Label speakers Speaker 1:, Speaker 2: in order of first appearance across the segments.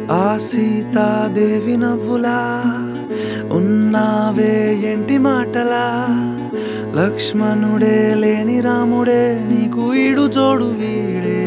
Speaker 1: ఆ సీతాదేవి నవ్వులా ఉన్నావే ఏంటి మాటలా, లక్ష్మణుడే లేని రాముడే నీకు ఈడు జోడు వీడే.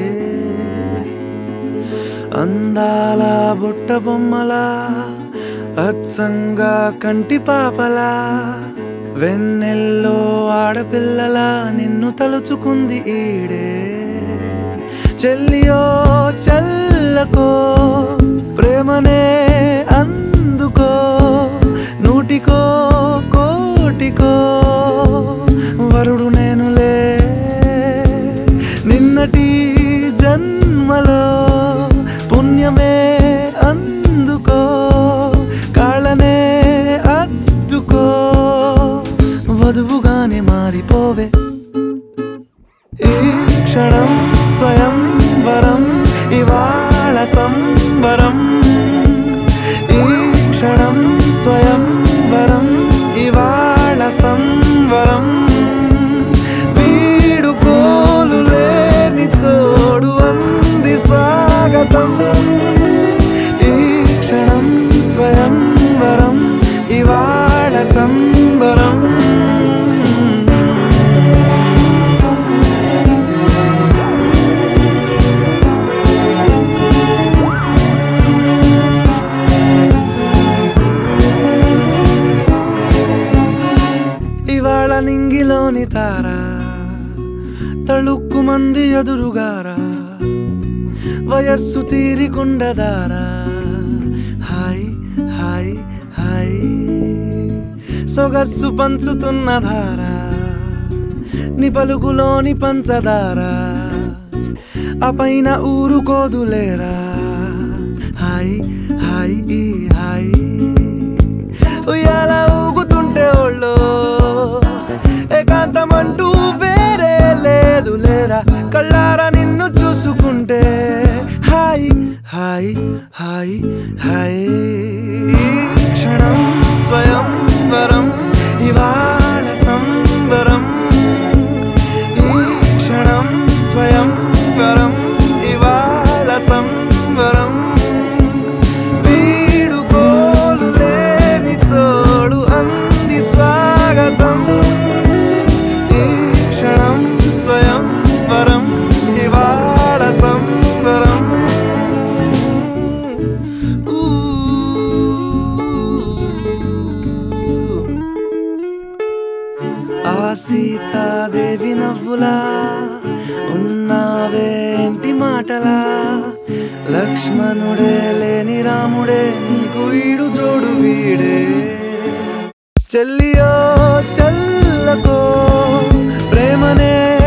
Speaker 1: అందాల బుట్ట బొమ్మలా అచ్చంగా కంటి పాపలా, వెన్నెల్లో ఆడపిల్లలా నిన్ను తలుచుకుంది ఈడే. చెల్లియో చల్లకో ప్రేమనే అందుకో, నూటికో కోటికో వరుడు నేనులే. నిన్నటి జన్మలో పుణ్యమే అందుకో, కాళ్ళనే అద్దుకో, వధువుగానే మారిపోవే. ఈ క్షణం స్వయంవరం ఇవాళ సంబరం, ఈ క్షణం స్వయంవరం ఇవాళ సంవరం. వీడుకోలు లేని తోడు అంది స్వాగతం, ఈ క్షణం స్వయంవరం ఇవాళ సంబరం. ఇవాళ నింగిలోని తార తళుక్కు మంది ఎదురుగారా, వయస్సు తీరికుండదారా. హాయ్ హాయ్ హాయ్ సొగస్సు పంచుతున్న ధార, నీ పలుకులోని పంచదార, ఆ పైన ఊరుకోదులేరా. హాయ్ హాయ్ ఈ హాయ్ ఉయ్యాల ఊగుతుంటే ఒళ్ళో ఏకాంతమంటూ వేరే లేదు లేరా. కళ్ళారా నిన్ను చూసుకుంటే హాయ్ హాయ్ హాయ్ హాయ్. క్షణం స్వయంవరం ఇవాళ సంబరం, ఈ క్షణం స్వయంవరం ఇవాళ సంబరం. వీడుకోలు లేని తోడు అంది స్వాగతం, ఈ క్షణం స్వయంవరం ఇవాళ సంబరం. ఆ సీతాదేవి నవ్వులా ఉన్నావే ఏంటి మాటలా, లక్ష్మణుడే లేని రాముడే నీకు ఈడు జోడు వీడే. చెల్లియో చల్లకో ప్రేమనే